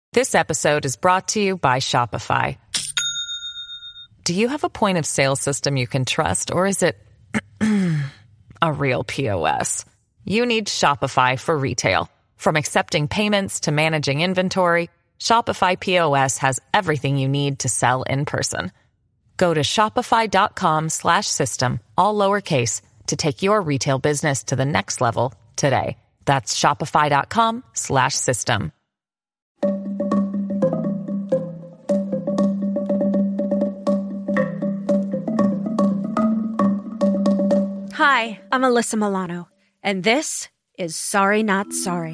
This episode is brought to you by Shopify. Do you have a point of sale system you can trust, or is it a real POS? You need Shopify for retail. From accepting payments to managing inventory, Shopify POS has everything you need to sell in person. Go to shopify.com/system, all lowercase, to take your retail business to the next level today. That's shopify.com/system. Hi, I'm Alyssa Milano, and this is Sorry Not Sorry.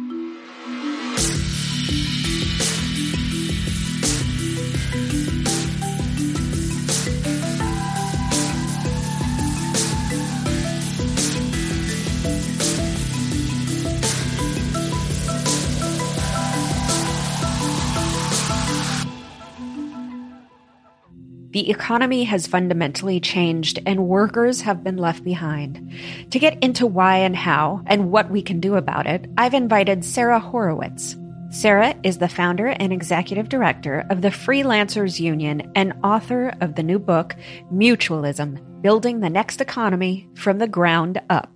The economy has fundamentally changed and workers have been left behind. To get into why and how and what we can do about it, I've invited Sarah Horowitz. Sarah is the founder and executive director of the Freelancers Union and author of the new book, Mutualism: Building the Next Economy from the Ground Up.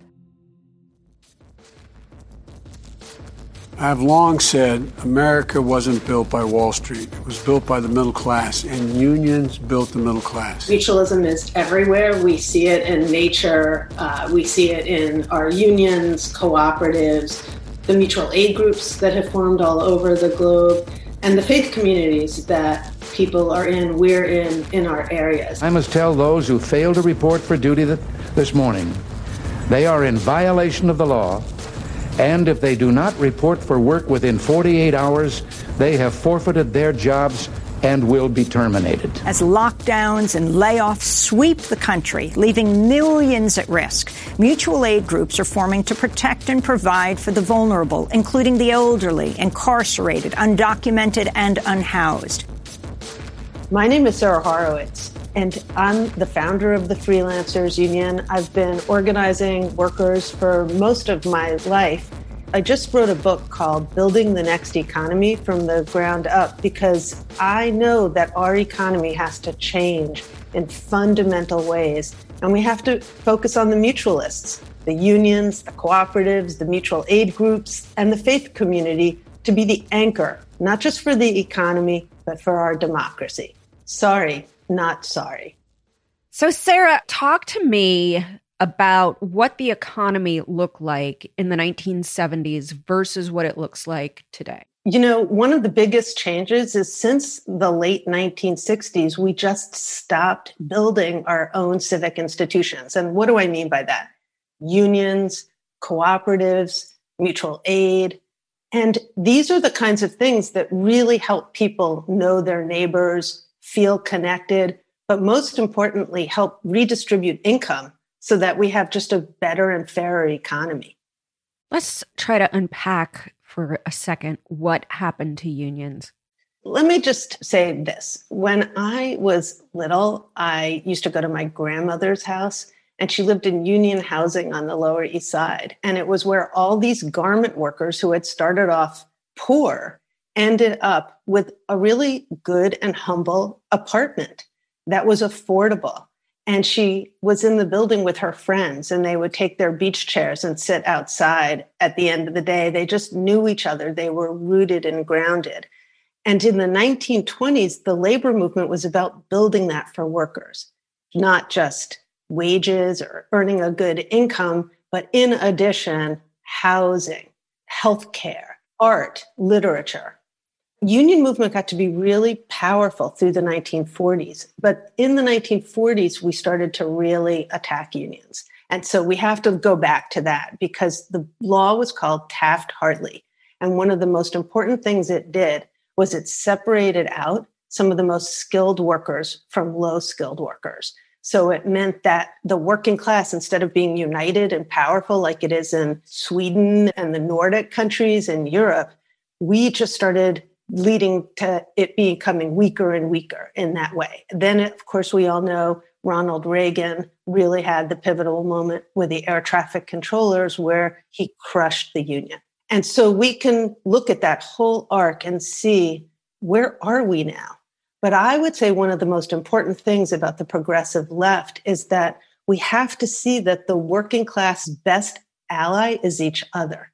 I've long said America wasn't built by Wall Street. It was built by the middle class, and unions built the middle class. Mutualism is everywhere. We see it in nature. We see it in our unions, cooperatives, the mutual aid groups that have formed all over the globe, and the faith communities that people are in, we're in our areas. I must tell those who fail to report for duty this morning, they are in violation of the law. And if they do not report for work within 48 hours, they have forfeited their jobs and will be terminated. As lockdowns and layoffs sweep the country, leaving millions at risk, mutual aid groups are forming to protect and provide for the vulnerable, including the elderly, incarcerated, undocumented, and unhoused. My name is Sarah Horowitz, and I'm the founder of the Freelancers Union. I've been organizing workers for most of my life. I just wrote a book called Building the Next Economy from the Ground Up because I know that our economy has to change in fundamental ways. And we have to focus on the mutualists, the unions, the cooperatives, the mutual aid groups, and the faith community to be the anchor, not just for the economy, but for our democracy. Sorry, not sorry. So, Sarah, talk to me about what the economy looked like in the 1970s versus what it looks like today. You know, one of the biggest changes is since the late 1960s, we just stopped building our own civic institutions. And what do I mean by that? Unions, cooperatives, mutual aid. And these are the kinds of things that really help people know their neighbors, feel connected, but most importantly, help redistribute income so that we have just a better and fairer economy. Let's try to unpack for a second what happened to unions. Let me just say this. When I was little, I used to go to my grandmother's house, and she lived in union housing on the Lower East Side. And it was where all these garment workers who had started off poor ended up with a really good and humble apartment that was affordable. And she was in the building with her friends, and they would take their beach chairs and sit outside at the end of the day. They just knew each other. They were rooted and grounded. And in the 1920s, the labor movement was about building that for workers, not just wages or earning a good income, but in addition, housing, healthcare, art, literature. Union movement got to be really powerful through the 1940s. But in the 1940s, we started to really attack unions. And so we have to go back to that because the law was called Taft-Hartley. And one of the most important things it did was it separated out some of the most skilled workers from low-skilled workers. So it meant that the working class, instead of being united and powerful like it is in Sweden and the Nordic countries in Europe, we just started leading to it becoming weaker and weaker in that way. Then, of course, we all know Ronald Reagan really had the pivotal moment with the air traffic controllers where he crushed the union. And so we can look at that whole arc and see, where are we now? But I would say one of the most important things about the progressive left is that we have to see that the working class best ally is each other.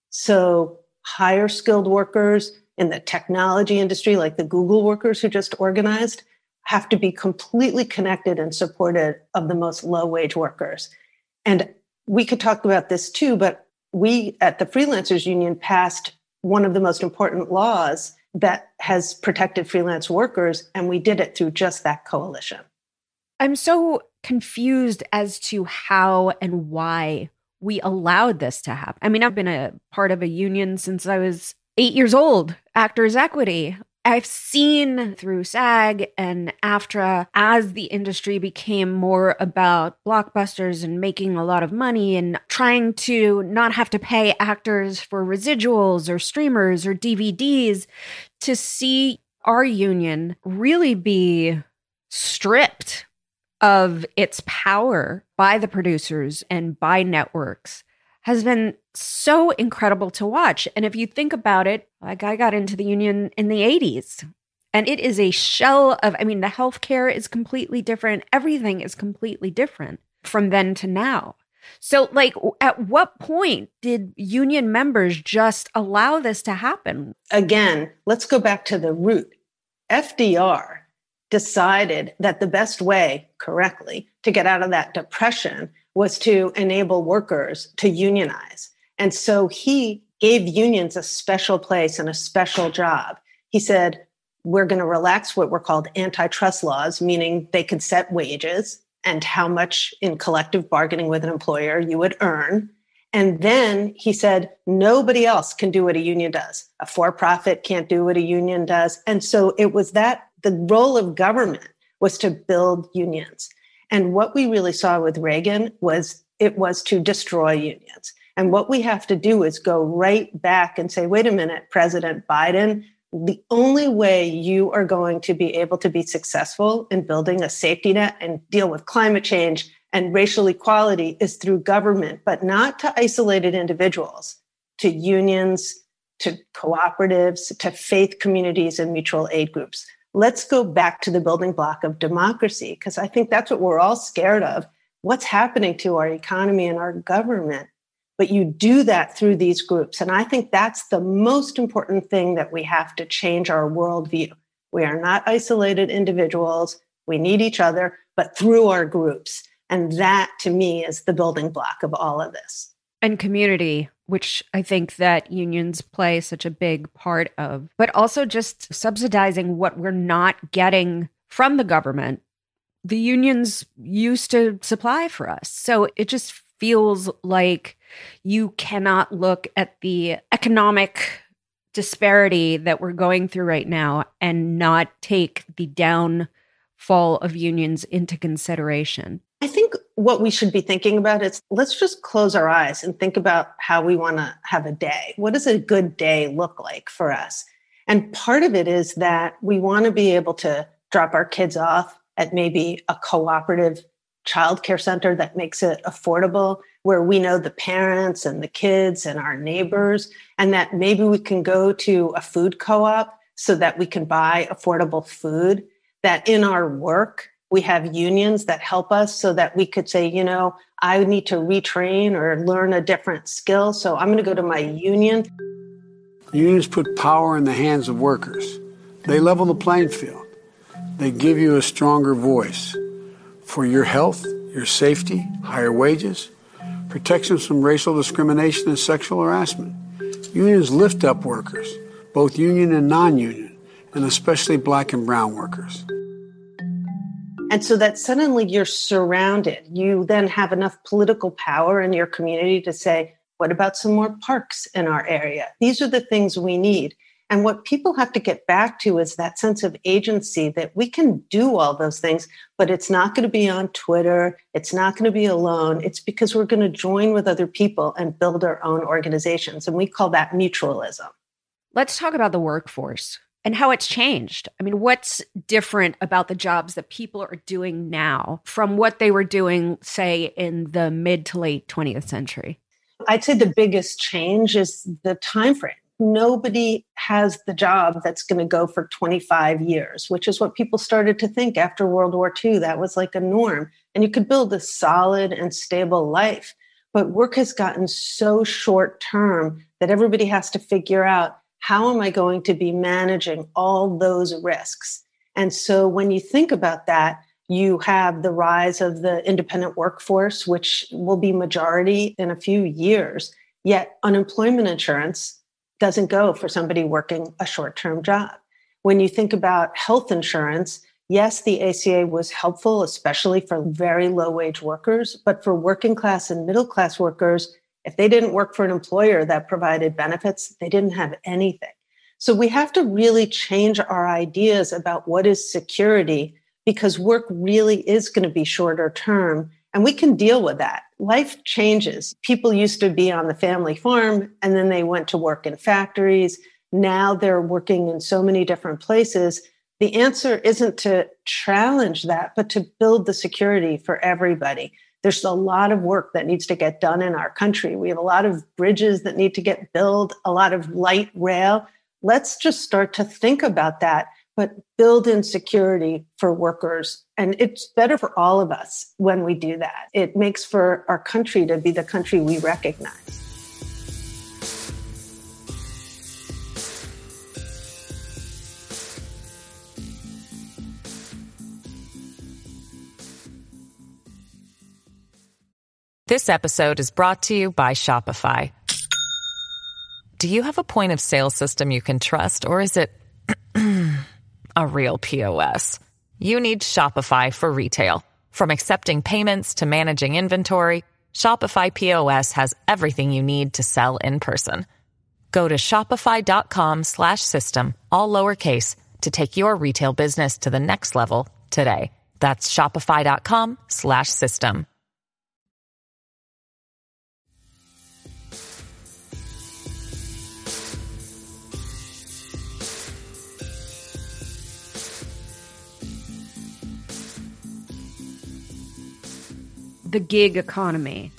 So higher skilled workers in the technology industry, like the Google workers who just organized, have to be completely connected and supported of the most low wage workers. And we could talk about this too, but we at the Freelancers Union passed one of the most important laws that has protected freelance workers, and we did it through just that coalition. I'm so confused as to how and why we allowed this to happen. I mean, I've been a part of a union since I was 8 years old, Actors Equity. I've seen through SAG and AFTRA, as the industry became more about blockbusters and making a lot of money and trying to not have to pay actors for residuals or streamers or DVDs, to see our union really be stripped of its power by the producers and by networks has been so incredible to watch. And if you think about it, like, I got into the union in the 80s, and it is a shell of, I mean, the healthcare is completely different. Everything is completely different from then to now. So, like, at what point did union members just allow this to happen? Again, let's go back to the root. FDR decided that the best way, correctly, to get out of that depression was to enable workers to unionize. And so he gave unions a special place and a special job. He said, we're going to relax what were called antitrust laws, meaning they could set wages and how much in collective bargaining with an employer you would earn. And then he said, nobody else can do what a union does. A for-profit can't do what a union does. And so it was that the role of government was to build unions. And what we really saw with Reagan was it was to destroy unions. And what we have to do is go right back and say, wait a minute, President Biden, the only way you are going to be able to be successful in building a safety net and deal with climate change and racial equality is through government, but not to isolated individuals, to unions, to cooperatives, to faith communities and mutual aid groups. Let's go back to the building block of democracy, because I think that's what we're all scared of. What's happening to our economy and our government? But you do that through these groups. And I think that's the most important thing that we have to change our worldview. We are not isolated individuals. We need each other, but through our groups. And that, to me, is the building block of all of this. And community, which I think that unions play such a big part of, but also just subsidizing what we're not getting from the government. The unions used to supply for us. So it just feels like you cannot look at the economic disparity that we're going through right now and not take the downfall of unions into consideration. I think what we should be thinking about is, let's just close our eyes and think about how we want to have a day. What does a good day look like for us? And part of it is that we want to be able to drop our kids off at maybe a cooperative childcare center that makes it affordable, where we know the parents and the kids and our neighbors, and that maybe we can go to a food co-op so that we can buy affordable food, that in our work, we have unions that help us so that we could say, you know, I need to retrain or learn a different skill, so I'm going to go to my union. Unions put power in the hands of workers. They level the playing field. They give you a stronger voice for your health, your safety, higher wages, protections from racial discrimination and sexual harassment. Unions lift up workers, both union and non-union, and especially Black and brown workers. And so that suddenly you're surrounded. You then have enough political power in your community to say, what about some more parks in our area? These are the things we need. And what people have to get back to is that sense of agency, that we can do all those things, but it's not going to be on Twitter. It's not going to be alone. It's because we're going to join with other people and build our own organizations. And we call that mutualism. Let's talk about the workforce and how it's changed. I mean, what's different about the jobs that people are doing now from what they were doing, say, in the mid to late 20th century? I'd say the biggest change is the time frame. Nobody has the job that's going to go for 25 years, which is what people started to think after World War II. That was like a norm. And you could build a solid and stable life. But work has gotten so short term that everybody has to figure out, how am I going to be managing all those risks? And so when you think about that, you have the rise of the independent workforce, which will be majority in a few years. Yet unemployment insurance doesn't go for somebody working a short-term job. When you think about health insurance, yes, the ACA was helpful, especially for very low-wage workers, but for working class and middle class workers, if they didn't work for an employer that provided benefits, they didn't have anything. So we have to really change our ideas about what is security, because work really is going to be shorter term, and we can deal with that. Life changes. People used to be on the family farm, and then they went to work in factories. Now they're working in so many different places. The answer isn't to challenge that, but to build the security for everybody. There's a lot of work that needs to get done in our country. We have a lot of bridges that need to get built, a lot of light rail. Let's just start to think about that, but build in security for workers. And it's better for all of us when we do that. It makes for our country to be the country we recognize. This episode is brought to you by Shopify. Do you have a point of sale system you can trust, or is it a real POS? You need Shopify for retail. From accepting payments to managing inventory, Shopify POS has everything you need to sell in person. Go to shopify.com/system, all lowercase, to take your retail business to the next level today. That's shopify.com/system. The gig economy.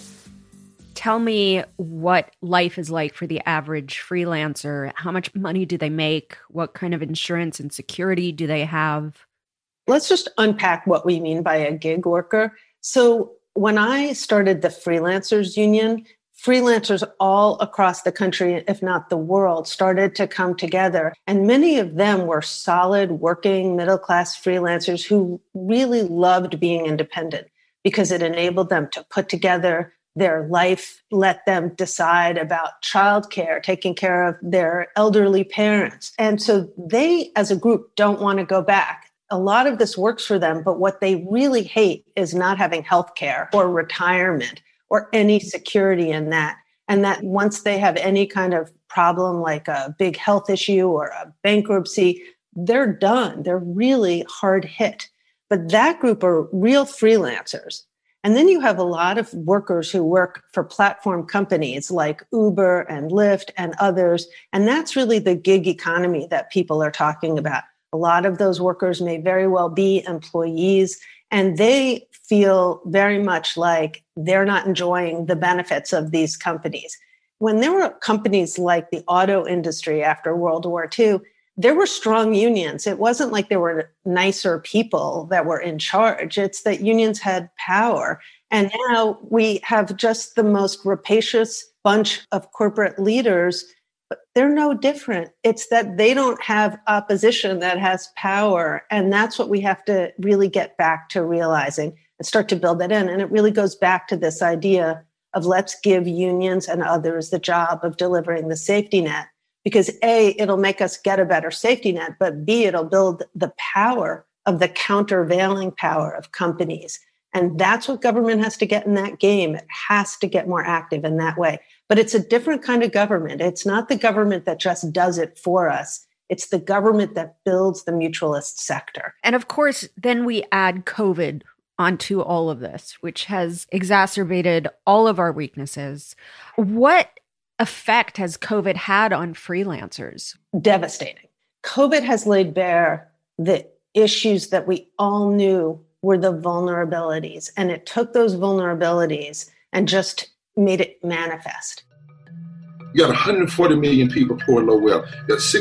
Tell me what life is like for the average freelancer. How much money do they make? What kind of insurance and security do they have? Let's just unpack what we mean by a gig worker. So when I started the Freelancers Union, freelancers all across the country, if not the world, started to come together. And many of them were solid, working, middle-class freelancers who really loved being independent, because it enabled them to put together their life, let them decide about childcare, taking care of their elderly parents. And so they, as a group, don't want to go back. A lot of this works for them, but what they really hate is not having healthcare or retirement or any security in that. And that once they have any kind of problem, like a big health issue or a bankruptcy, they're done. They're really hard hit. But that group are real freelancers. And then you have a lot of workers who work for platform companies like Uber and Lyft and others. And that's really the gig economy that people are talking about. A lot of those workers may very well be employees, and they feel very much like they're not enjoying the benefits of these companies. When there were companies like the auto industry after World War II, there were strong unions. It wasn't like there were nicer people that were in charge. It's that unions had power. And now we have just the most rapacious bunch of corporate leaders, but they're no different. It's that they don't have opposition that has power. And that's what we have to really get back to realizing and start to build that in. And it really goes back to this idea of let's give unions and others the job of delivering the safety net. Because A, it'll make us get a better safety net, but B, it'll build the power of the countervailing power of companies. And that's what government has to get in that game. It has to get more active in that way. But it's a different kind of government. It's not the government that just does it for us. It's the government that builds the mutualist sector. And of course, then we add COVID onto all of this, which has exacerbated all of our weaknesses. What effect has COVID had on freelancers? Devastating. COVID has laid bare the issues that we all knew were the vulnerabilities. And it took those vulnerabilities and just made it manifest. You got 140 million people poor and low wealth. You got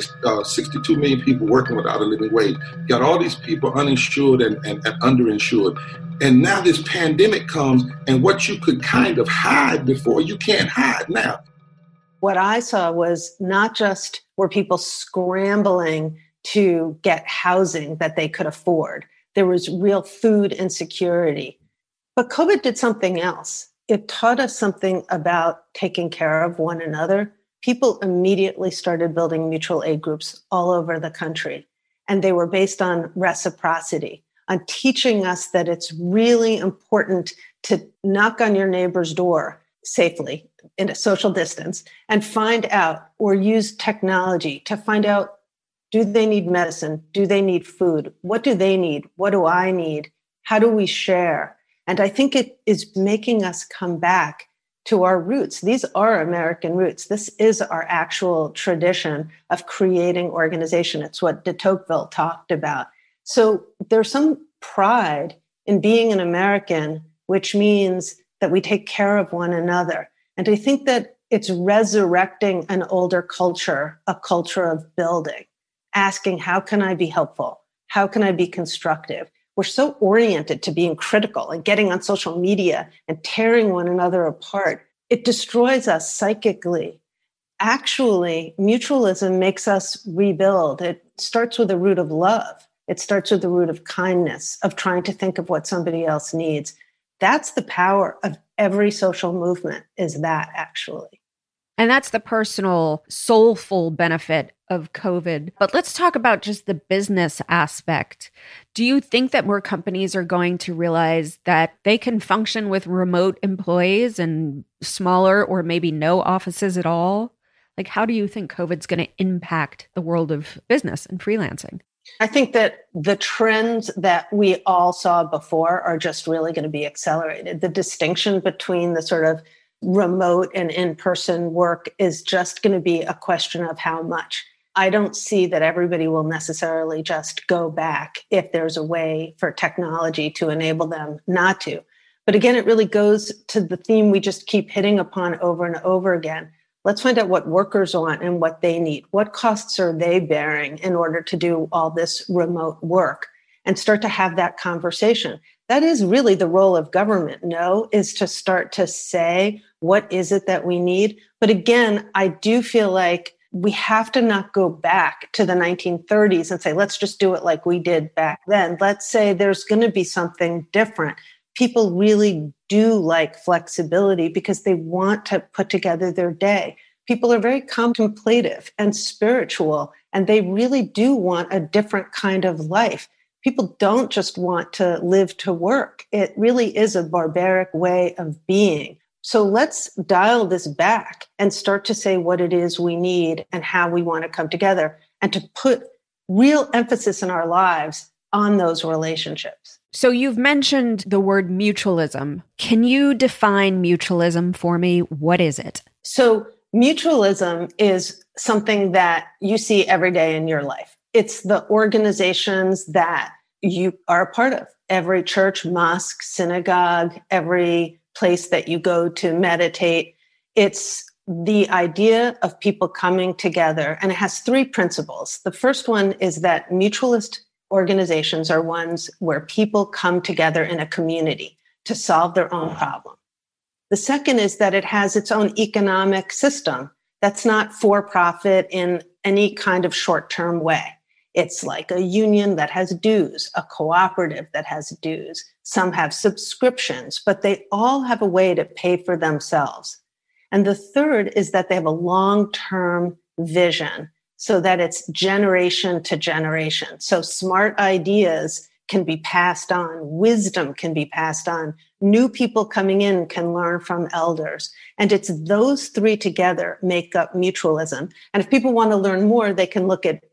62 million people working without a living wage. You got all these people uninsured and underinsured. And now this pandemic comes, and what you could kind of hide before, you can't hide now. What I saw was not just were people scrambling to get housing that they could afford. There was real food insecurity. But COVID did something else. It taught us something about taking care of one another. People immediately started building mutual aid groups all over the country. And they were based on reciprocity, on teaching us that it's really important to knock on your neighbor's door safely in a social distance and find out, or use technology to find out, do they need medicine? Do they need food? What do they need? What do I need? How do we share? And I think it is making us come back to our roots. These are American roots. This is our actual tradition of creating organization. It's what de Tocqueville talked about. So there's some pride in being an American, which means that we take care of one another. And I think that it's resurrecting an older culture, a culture of building, asking, how can I be helpful? How can I be constructive? We're so oriented to being critical and getting on social media and tearing one another apart. It destroys us psychically. Actually, mutualism makes us rebuild. It starts with a root of love. It starts with the root of kindness, of trying to think of what somebody else needs. That's the power of every social movement, is that actually. And that's the personal, soulful benefit of COVID. But let's talk about just the business aspect. Do you think that more companies are going to realize that they can function with remote employees and smaller or maybe no offices at all? Like, how do you think COVID's going to impact the world of business and freelancing? I think that the trends that we all saw before are just really going to be accelerated. The distinction between the sort of remote and in-person work is just going to be a question of how much. I don't see that everybody will necessarily just go back if there's a way for technology to enable them not to. But again, it really goes to the theme we just keep hitting upon over and over again. Let's find out what workers want and what they need. What costs are they bearing in order to do all this remote work, and start to have that conversation. That is really the role of government, is to start to say, what is it that we need? But again, I do feel like we have to not go back to the 1930s and say, let's just do it like we did back then. Let's say there's going to be something different. People really do like flexibility because they want to put together their day. People are very contemplative and spiritual, and they really do want a different kind of life. People don't just want to live to work. It really is a barbaric way of being. So let's dial this back and start to say what it is we need and how we want to come together, and to put real emphasis in our lives on those relationships. So you've mentioned the word mutualism. Can you define mutualism for me? What is it? So mutualism is something that you see every day in your life. It's the organizations that you are a part of. Every church, mosque, synagogue, every place that you go to meditate. It's the idea of people coming together, and it has three principles. The first one is that mutualist organizations are ones where people come together in a community to solve their own problem. The second is that it has its own economic system that's not for profit in any kind of short-term way. It's like a union that has dues, a cooperative that has dues. Some have subscriptions, but they all have a way to pay for themselves. And the third is that they have a long-term vision so that it's generation to generation. So smart ideas can be passed on, wisdom can be passed on, new people coming in can learn from elders. And it's those three together make up mutualism. And if people want to learn more, they can look at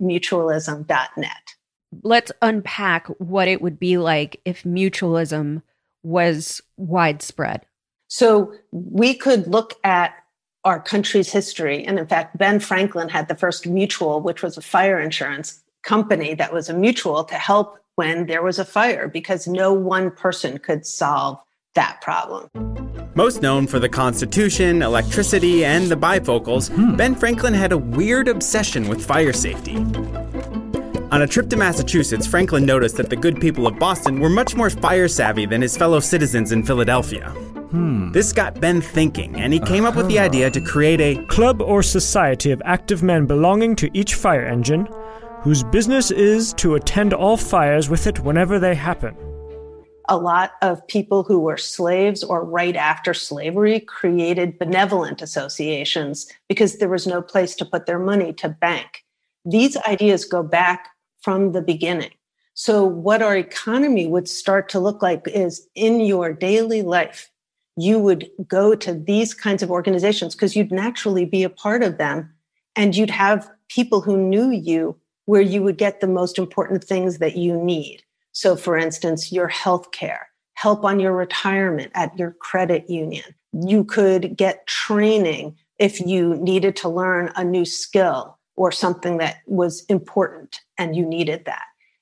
buildmutualism.net. Let's unpack what it would be like if mutualism was widespread. So we could look at our country's history. And in fact, Ben Franklin had the first mutual, which was a fire insurance company that was a mutual to help when there was a fire, because no one person could solve that problem. Most known for the Constitution, electricity, and the bifocals, Ben Franklin had a weird obsession with fire safety. On a trip to Massachusetts, Franklin noticed that the good people of Boston were much more fire-savvy than his fellow citizens in Philadelphia. This got Ben thinking, and he came up with the idea to create a club or society of active men belonging to each fire engine, whose business is to attend all fires with it whenever they happen. A lot of people who were slaves or right after slavery created benevolent associations because there was no place to put their money to bank. These ideas go back from the beginning. So what our economy would start to look like is in your daily life, you would go to these kinds of organizations because you'd naturally be a part of them, and you'd have people who knew you where you would get the most important things that you need. So for instance, your health care, help on your retirement at your credit union. You could get training if you needed to learn a new skill or something that was important and you needed that.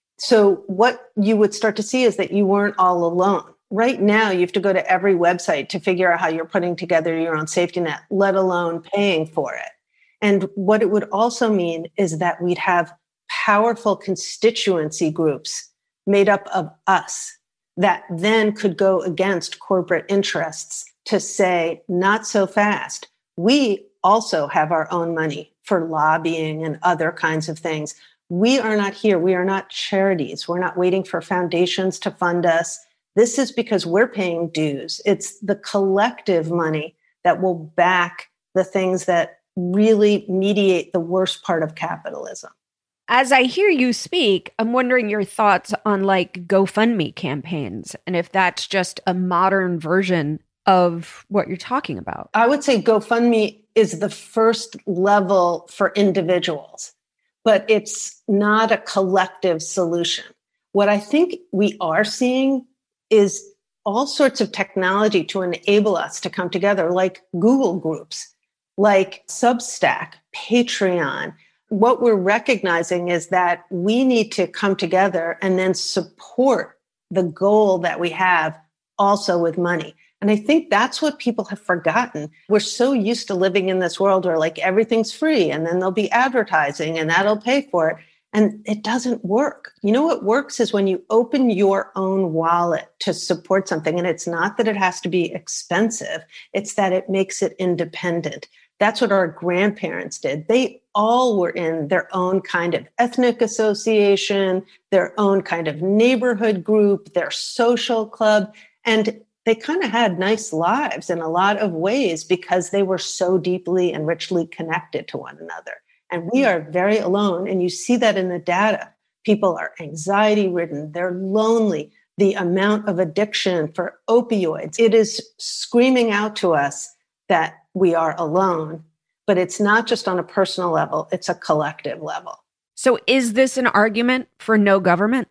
So what you would start to see is that you weren't all alone. Right now, you have to go to every website to figure out how you're putting together your own safety net, let alone paying for it. And what it would also mean is that we'd have powerful constituency groups made up of us that then could go against corporate interests to say, not so fast. We also have our own money for lobbying and other kinds of things. We are not here. We are not charities. We're not waiting for foundations to fund us. This is because we're paying dues. It's the collective money that will back the things that really mediate the worst part of capitalism. As I hear you speak, I'm wondering your thoughts on like GoFundMe campaigns and if that's just a modern version of what you're talking about. I would say GoFundMe is the first level for individuals, but it's not a collective solution. What I think we are seeing is all sorts of technology to enable us to come together, like Google Groups, like Substack, Patreon. What we're recognizing is that we need to come together and then support the goal that we have also with money. And I think that's what people have forgotten. We're so used to living in this world where like everything's free and then there'll be advertising and that'll pay for it. And it doesn't work. You know what works is when you open your own wallet to support something. And it's not that it has to be expensive. It's that it makes it independent. That's what our grandparents did. They all were in their own kind of ethnic association, their own kind of neighborhood group, their social club. And they kind of had nice lives in a lot of ways because they were so deeply and richly connected to one another. And we are very alone. And you see that in the data. People are anxiety ridden. They're lonely. The amount of addiction for opioids, it is screaming out to us that we are alone, but it's not just on a personal level, it's a collective level. So is this an argument for no government?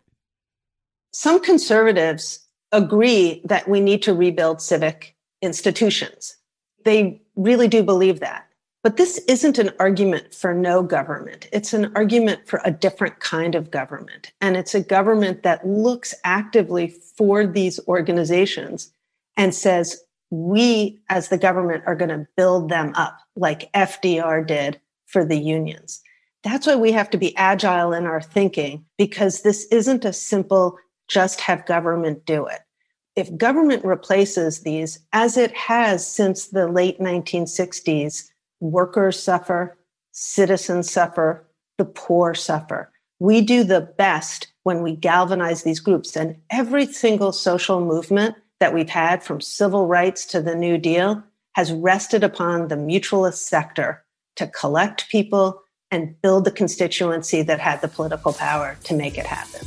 Some conservatives agree that we need to rebuild civic institutions. They really do believe that. But this isn't an argument for no government. It's an argument for a different kind of government. And it's a government that looks actively for these organizations and says, we as the government are going to build them up like FDR did for the unions. That's why we have to be agile in our thinking, because this isn't a simple just have government do it. If government replaces these, as it has since the late 1960s, workers suffer, citizens suffer, the poor suffer. We do the best when we galvanize these groups. And every single social movement that we've had, from civil rights to the New Deal, has rested upon the mutualist sector to collect people and build the constituency that had the political power to make it happen.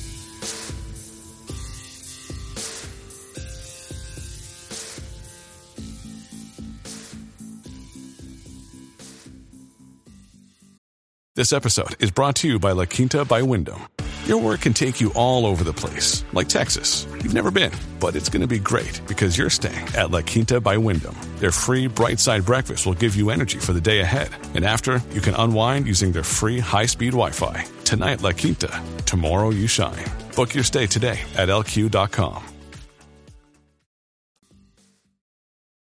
This episode is brought to you by La Quinta by Wyndham. Your work can take you all over the place, like Texas. You've never been, but it's going to be great because you're staying at La Quinta by Wyndham. Their free Bright Side breakfast will give you energy for the day ahead. And after, you can unwind using their free high-speed Wi-Fi. Tonight, La Quinta. Tomorrow, you shine. Book your stay today at LQ.com.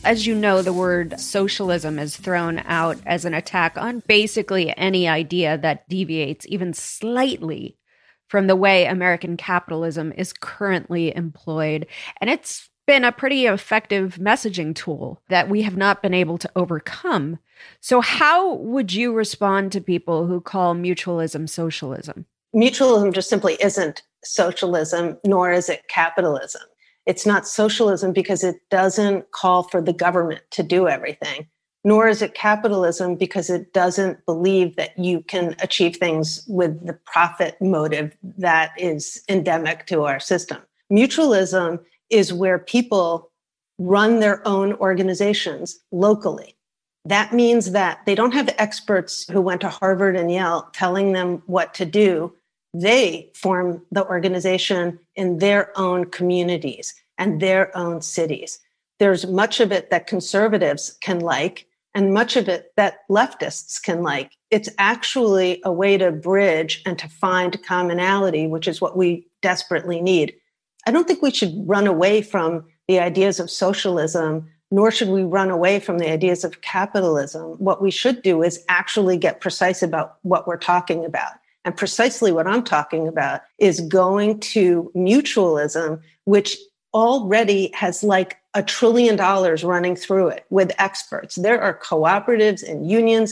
As you know, the word socialism is thrown out as an attack on basically any idea that deviates even slightly from the way American capitalism is currently employed. And it's been a pretty effective messaging tool that we have not been able to overcome. So how would you respond to people who call mutualism socialism? Mutualism just simply isn't socialism, nor is it capitalism. It's not socialism because it doesn't call for the government to do everything, nor is it capitalism because it doesn't believe that you can achieve things with the profit motive that is endemic to our system. Mutualism is where people run their own organizations locally. That means that they don't have experts who went to Harvard and Yale telling them what to do. They form the organization in their own communities and their own cities. There's much of it that conservatives can like, and much of it that leftists can like. It's actually a way to bridge and to find commonality, which is what we desperately need. I don't think we should run away from the ideas of socialism, nor should we run away from the ideas of capitalism. What we should do is actually get precise about what we're talking about. And precisely what I'm talking about is going to mutualism, which already has like $1 trillion running through it with experts. There are cooperatives and union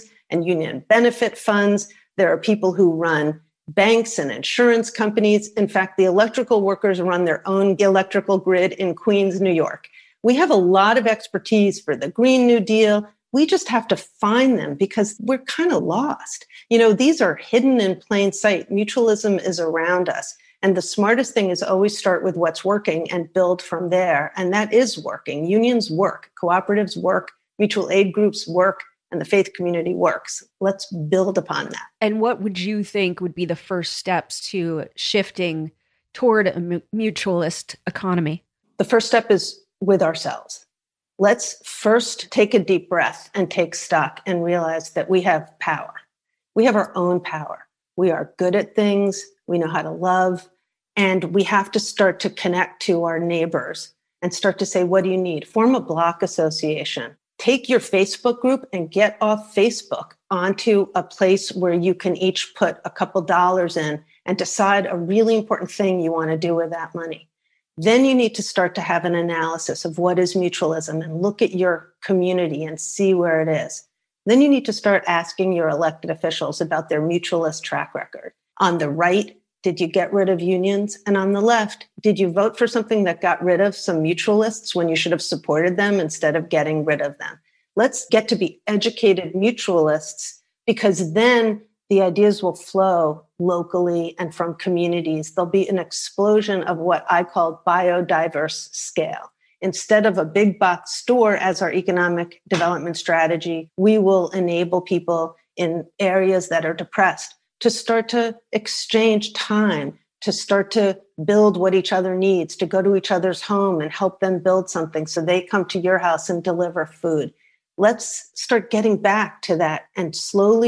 benefit funds. There are people who run banks and insurance companies. In fact, the electrical workers run their own electrical grid in Queens, New York. We have a lot of expertise for the Green New Deal. We just have to find them because we're kind of lost. You know, these are hidden in plain sight. Mutualism is around us. And the smartest thing is always start with what's working and build from there. And that is working. Unions work, cooperatives work, mutual aid groups work, and the faith community works. Let's build upon that. And what would you think would be the first steps to shifting toward a mutualist economy? The first step is with ourselves. Let's first take a deep breath and take stock and realize that we have power. We have our own power. We are good at things. We know how to love. And we have to start to connect to our neighbors and start to say, what do you need? Form a block association. Take your Facebook group and get off Facebook onto a place where you can each put a couple dollars in and decide a really important thing you want to do with that money. Then you need to start to have an analysis of what is mutualism and look at your community and see where it is. Then you need to start asking your elected officials about their mutualist track record. On the right, did you get rid of unions? And on the left, did you vote for something that got rid of some mutualists when you should have supported them instead of getting rid of them? Let's get to be educated mutualists, because then the ideas will flow locally and from communities. There'll be an explosion of what I call biodiverse scale. Instead of a big box store as our economic development strategy, we will enable people in areas that are depressed to start to exchange time, to start to build what each other needs, to go to each other's home and help them build something so they come to your house and deliver food. Let's start getting back to that. And slowly,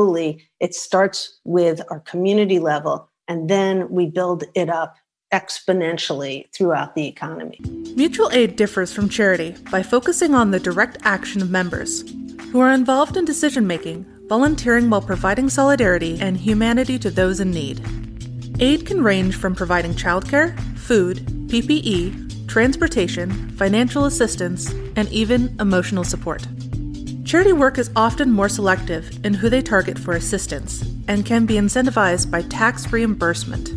it starts with our community level, and then we build it up exponentially throughout the economy. Mutual aid differs from charity by focusing on the direct action of members who are involved in decision-making, volunteering while providing solidarity and humanity to those in need. Aid can range from providing childcare, food, PPE, transportation, financial assistance, and even emotional support. Charity work is often more selective in who they target for assistance and can be incentivized by tax reimbursement.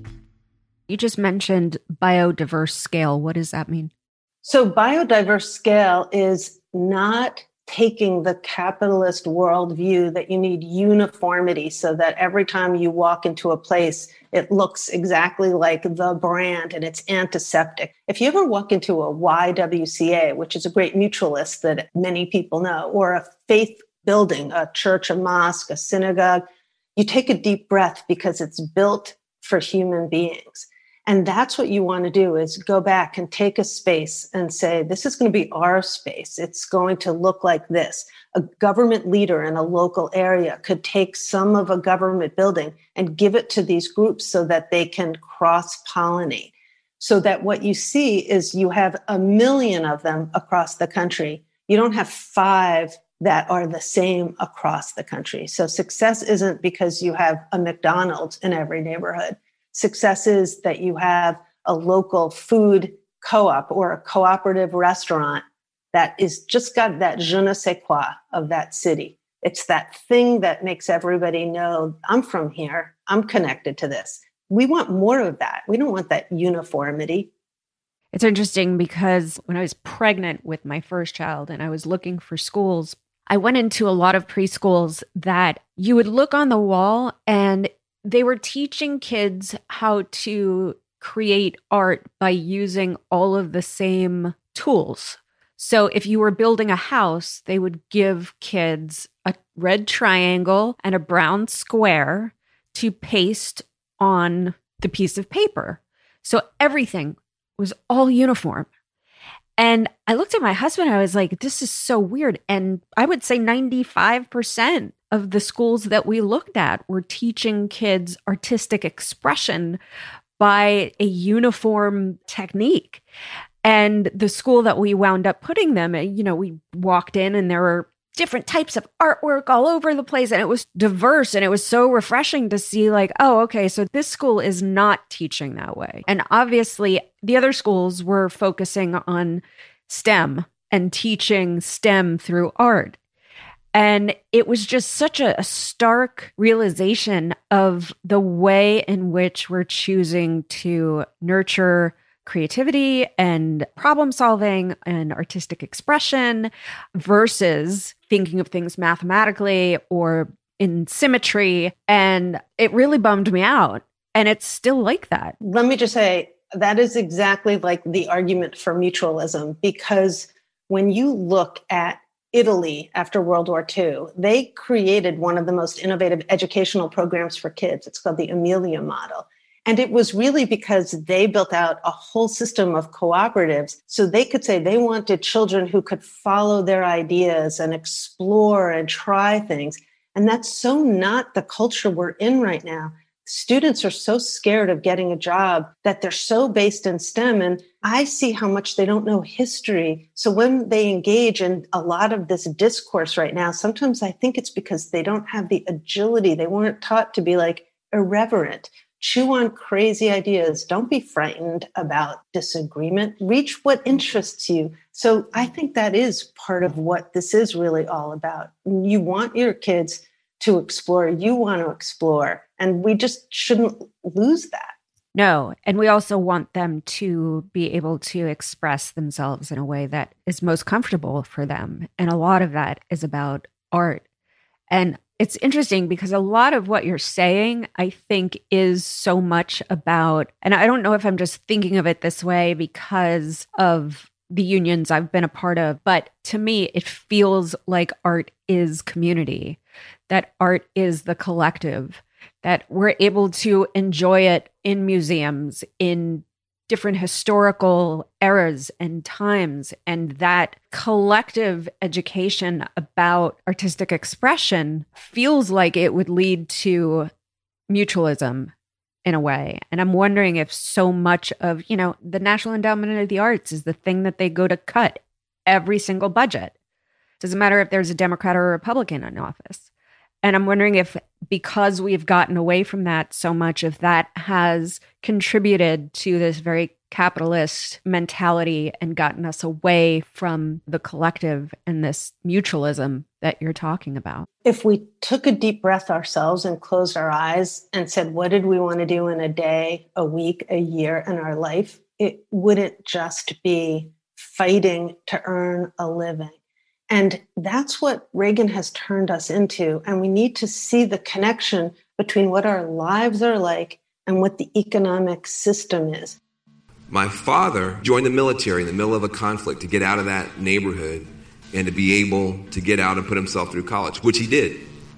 You just mentioned biodiverse scale. What does that mean? So biodiverse scale is not taking the capitalist worldview that you need uniformity so that every time you walk into a place, it looks exactly like the brand and it's antiseptic. If you ever walk into a YWCA, which is a great mutualist that many people know, or a faith building, a church, a mosque, a synagogue, you take a deep breath because it's built for human beings. And that's what you want to do, is go back and take a space and say, this is going to be our space. It's going to look like this. A government leader in a local area could take some of a government building and give it to these groups so that they can cross-pollinate. so that what you see is you have 1 million of them across the country. You don't have 5 that are the same across the country. So success isn't because you have a McDonald's in every neighborhood. Success is that you have a local food co-op or a cooperative restaurant that is just got that je ne sais quoi of that city. It's that thing that makes everybody know, I'm from here, I'm connected to this. We want more of that. We don't want that uniformity. It's interesting because when I was pregnant with my first child and I was looking for schools, I went into a lot of preschools that you would look on the wall and they were teaching kids how to create art by using all of the same tools. So if you were building a house, they would give kids a red triangle and a brown square to paste on the piece of paper. So everything was all uniform. And I looked at my husband and I was like, this is so weird. And I would say 95% of the schools that we looked at were teaching kids artistic expression by a uniform technique. And the school that we wound up putting them in, we walked in and there were different types of artwork all over the place. And it was diverse. And it was so refreshing to see like, oh, okay, so this school is not teaching that way. And obviously the other schools were focusing on STEM and teaching STEM through art. And it was just such a stark realization of the way in which we're choosing to nurture creativity and problem solving and artistic expression versus thinking of things mathematically or in symmetry. And it really bummed me out. And it's still like that. Let me just say, that is exactly like the argument for mutualism, because when you look at Italy after World War II, they created one of the most innovative educational programs for kids. It's called the Amelia model. And it was really because they built out a whole system of cooperatives so they could say they wanted children who could follow their ideas and explore and try things. And that's so not the culture we're in right now. Students are so scared of getting a job that they're so based in STEM. And I see how much they don't know history. So when they engage in a lot of this discourse right now, sometimes I think it's because they don't have the agility. They weren't taught to be like irreverent. Chew on crazy ideas. Don't be frightened about disagreement. Reach what interests you. So I think that is part of what this is really all about. You want your kids to explore. You want to explore. And we just shouldn't lose that. No. And we also want them to be able to express themselves in a way that is most comfortable for them. And a lot of that is about art. And it's interesting because a lot of what you're saying, I think, is so much about, and I don't know if I'm just thinking of it this way because of the unions I've been a part of, but to me, it feels like art is community, that art is the collective, that we're able to enjoy it in museums, in different historical eras and times, and that collective education about artistic expression feels like it would lead to mutualism in a way. And I'm wondering if so much of, the National Endowment of the Arts is the thing that they go to cut every single budget. Doesn't matter if there's a Democrat or a Republican in office. And I'm wondering if, because we've gotten away from that so much, if that has contributed to this very capitalist mentality and gotten us away from the collective and this mutualism that you're talking about. If we took a deep breath ourselves and closed our eyes and said, what did we want to do in a day, a week, a year in our life? It wouldn't just be fighting to earn a living. And that's what Reagan has turned us into. And we need to see the connection between what our lives are like and what the economic system is. My father joined the military in the middle of a conflict to get out of that neighborhood and to be able to get out and put himself through college, which he did.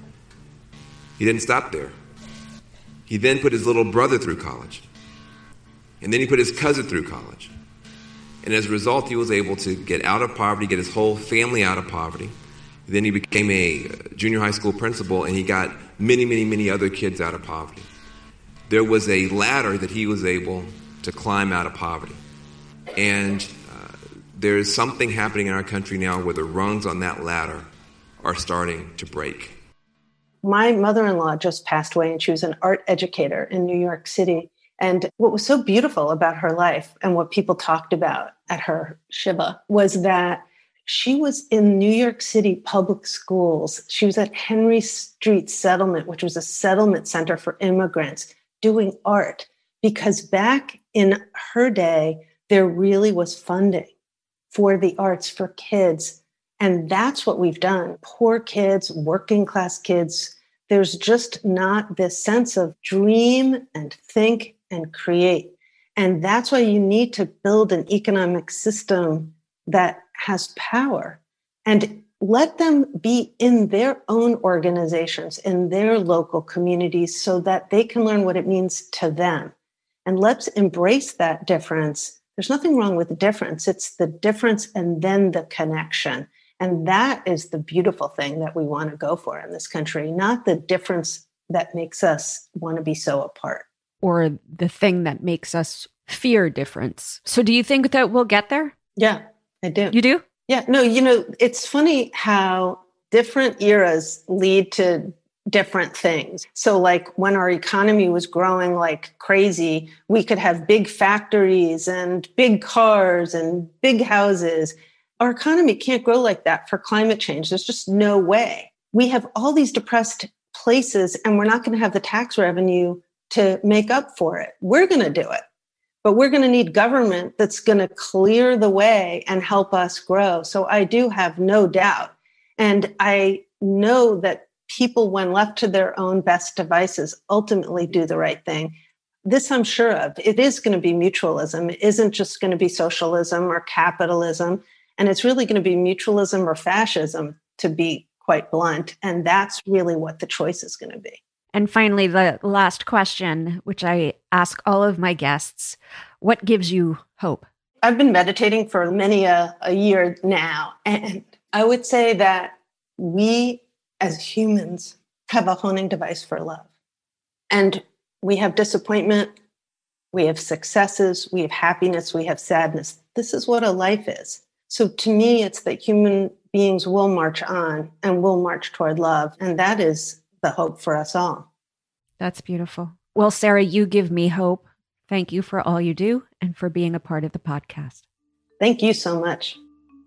He didn't stop there. He then put his little brother through college. And then he put his cousin through college. And as a result, he was able to get out of poverty, get his whole family out of poverty. Then he became a junior high school principal, and he got many, many, many other kids out of poverty. There was a ladder that he was able to climb out of poverty. And there's something happening in our country now where the rungs on that ladder are starting to break. My mother-in-law just passed away, and she was an art educator in New York City. And what was so beautiful about her life and what people talked about at her Shiva was that she was in New York City public schools. She was at Henry Street Settlement, which was a settlement center for immigrants, doing art. Because back in her day, there really was funding for the arts for kids. And that's what we've done. Poor kids, working class kids. There's just not this sense of dream and think and create. And that's why you need to build an economic system that has power and let them be in their own organizations, in their local communities, so that they can learn what it means to them. And let's embrace that difference. There's nothing wrong with the difference. It's the difference and then the connection. And that is the beautiful thing that we want to go for in this country, not the difference that makes us want to be so apart. Or the thing that makes us fear difference. So do you think that we'll get there? Yeah, I do. You do? Yeah, no, it's funny how different eras lead to different things. So like when our economy was growing like crazy, we could have big factories and big cars and big houses. Our economy can't grow like that for climate change. There's just no way. We have all these depressed places and we're not going to have the tax revenue to make up for it. We're going to do it, but we're going to need government that's going to clear the way and help us grow. So I do have no doubt. And I know that people, when left to their own best devices, ultimately do the right thing. This I'm sure of. It is going to be mutualism. It isn't just going to be socialism or capitalism. And it's really going to be mutualism or fascism, to be quite blunt. And that's really what the choice is going to be. And finally, the last question, which I ask all of my guests, what gives you hope? I've been meditating for many a year now. And I would say that we as humans have a honing device for love. And we have disappointment, we have successes, we have happiness, we have sadness. This is what a life is. So to me, it's that human beings will march on and will march toward love. And that is the hope for us all. That's beautiful. Well, Sarah, you give me hope. Thank you for all you do and for being a part of the podcast. Thank you so much.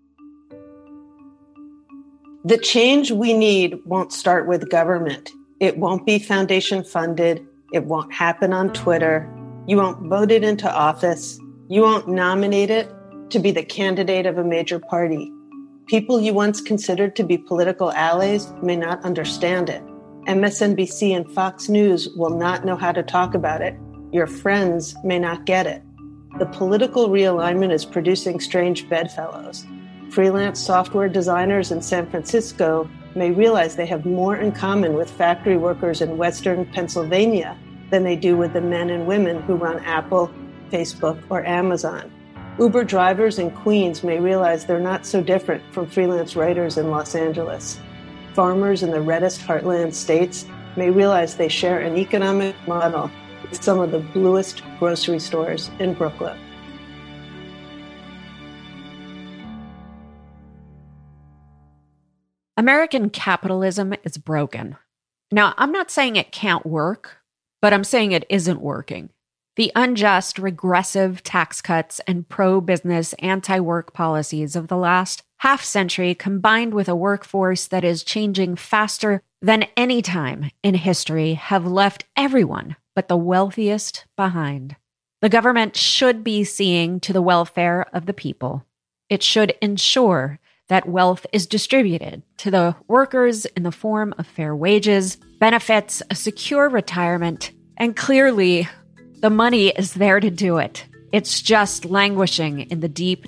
The change we need won't start with government. It won't be foundation funded. It won't happen on Twitter. You won't vote it into office. You won't nominate it to be the candidate of a major party. People you once considered to be political allies may not understand it. MSNBC and Fox News will not know how to talk about it. Your friends may not get it. The political realignment is producing strange bedfellows. Freelance software designers in San Francisco may realize they have more in common with factory workers in Western Pennsylvania than they do with the men and women who run Apple, Facebook, or Amazon. Uber drivers in Queens may realize they're not so different from freelance writers in Los Angeles. Farmers in the reddest heartland states may realize they share an economic model with some of the bluest grocery stores in Brooklyn. American capitalism is broken. Now, I'm not saying it can't work, but I'm saying it isn't working. The unjust, regressive tax cuts and pro-business, anti-work policies of the last half-century, combined with a workforce that is changing faster than any time in history, have left everyone but the wealthiest behind. The government should be seeing to the welfare of the people. It should ensure that wealth is distributed to the workers in the form of fair wages, benefits, a secure retirement, and clearly, the money is there to do it. It's just languishing in the deep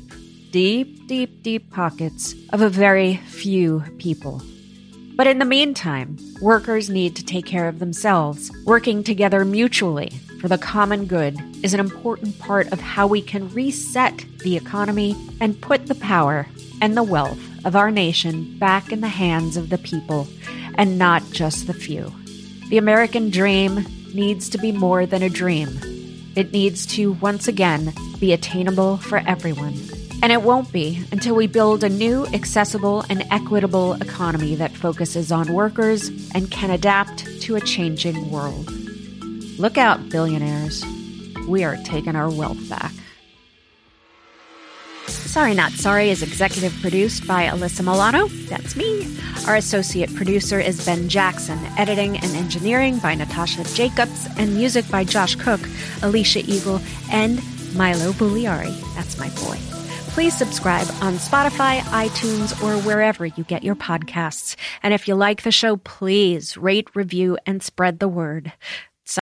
pockets of a very few people. But in the meantime, workers need to take care of themselves. Working together mutually for the common good is an important part of how we can reset the economy and put the power and the wealth of our nation back in the hands of the people and not just the few. The American dream needs to be more than a dream. It needs to, once again, be attainable for everyone. And it won't be until we build a new, accessible, and equitable economy that focuses on workers and can adapt to a changing world. Look out, billionaires. We are taking our wealth back. Sorry Not Sorry is executive produced by Alyssa Milano. That's me. Our associate producer is Ben Jackson. Editing and engineering by Natasha Jacobs. And music by Josh Cook, Alicia Eagle, and Milo Bugliari. That's my boy. Please subscribe on Spotify, iTunes, or wherever you get your podcasts. And if you like the show, please rate, review, and spread the word.